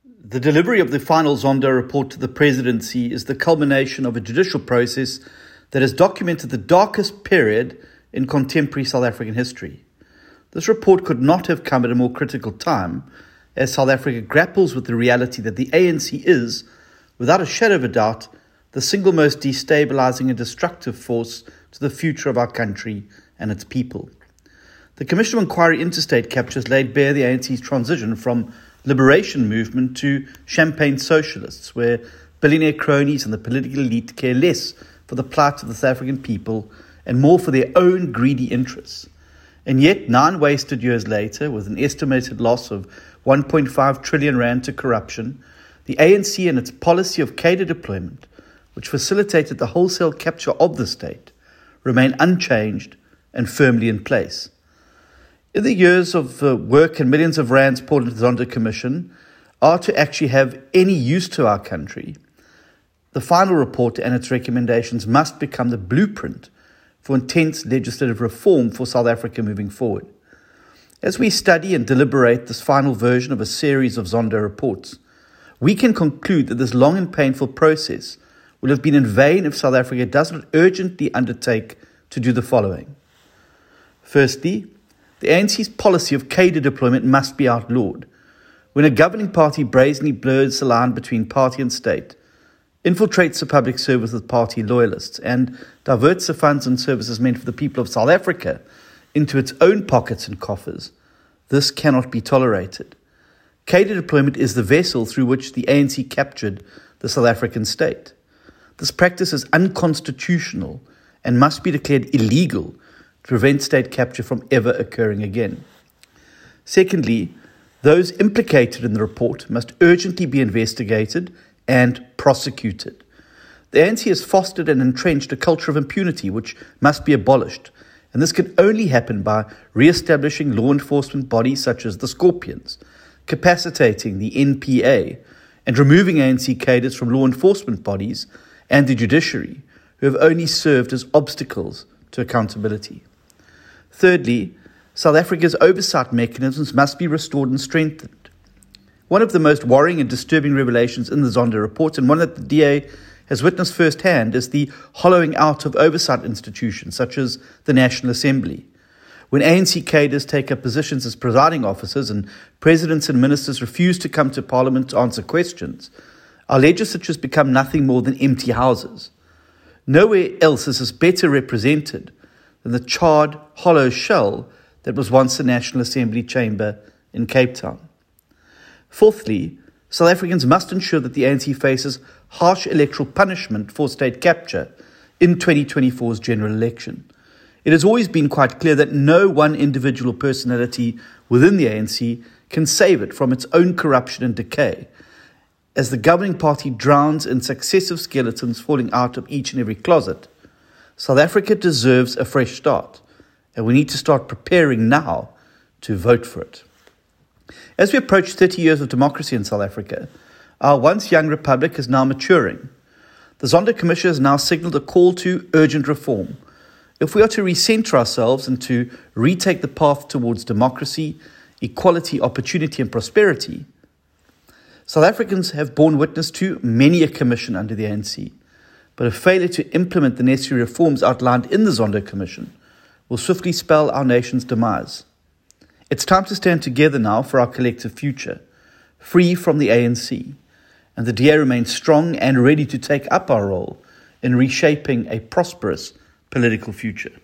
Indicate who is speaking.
Speaker 1: The delivery of the final Zondo report to the presidency is the culmination of a judicial process that has documented the darkest period in contemporary South African history. This report could not have come at a more critical time, as South Africa grapples with the reality that the ANC is, without a shadow of a doubt, the single most destabilizing and destructive force to the future of our country and its people. The Commission of Inquiry into State Captures laid bare the ANC's transition from liberation movement to champagne socialists, where billionaire cronies and the political elite care less for the plight of the South African people and more for their own greedy interests. And yet, 9 wasted years later, with an estimated loss of 1.5 trillion rand to corruption, the ANC and its policy of cadre deployment, which facilitated the wholesale capture of the state, remain unchanged and firmly in place. In the years of work and millions of rands poured into the Zondo Commission are to actually have any use to our country, the final report and its recommendations must become the blueprint for intense legislative reform for South Africa moving forward. As we study and deliberate this final version of a series of Zondo reports, we can conclude that this long and painful process will have been in vain if South Africa does not urgently undertake to do the following. Firstly, the ANC's policy of cadre deployment must be outlawed. When a governing party brazenly blurs the line between party and state, infiltrates the public service with party loyalists, and diverts the funds and services meant for the people of South Africa into its own pockets and coffers, this cannot be tolerated. Cadre deployment is the vessel through which the ANC captured the South African state. This practice is unconstitutional and must be declared illegal to prevent state capture from ever occurring again. Secondly, those implicated in the report must urgently be investigated and prosecuted. The ANC has fostered and entrenched a culture of impunity which must be abolished, and this can only happen by re-establishing law enforcement bodies such as the Scorpions, capacitating the NPA, and removing ANC cadres from law enforcement bodies and the judiciary, who have only served as obstacles to accountability. Thirdly, South Africa's oversight mechanisms must be restored and strengthened. One of the most worrying and disturbing revelations in the Zondo report, and one that the DA has witnessed firsthand, is the hollowing out of oversight institutions such as the National Assembly. When ANC cadres take up positions as presiding officers and presidents and ministers refuse to come to Parliament to answer questions, our legislatures become nothing more than empty houses. Nowhere else is this better represented than the charred, hollow shell that was once the National Assembly chamber in Cape Town. Fourthly, South Africans must ensure that the ANC faces harsh electoral punishment for state capture in 2024's general election. It has always been quite clear that no one individual personality within the ANC can save it from its own corruption and decay, as the governing party drowns in successive skeletons falling out of each and every closet. South Africa deserves a fresh start, and we need to start preparing now to vote for it. As we approach 30 years of democracy in South Africa, our once young republic is now maturing. The Zondo Commission has now signalled a call to urgent reform. If we are to recenter ourselves and to retake the path towards democracy, equality, opportunity and prosperity, South Africans have borne witness to many a commission under the ANC, but a failure to implement the necessary reforms outlined in the Zondo Commission will swiftly spell our nation's demise. It's time to stand together now for our collective future, free from the ANC, and the DA remains strong and ready to take up our role in reshaping a prosperous political future.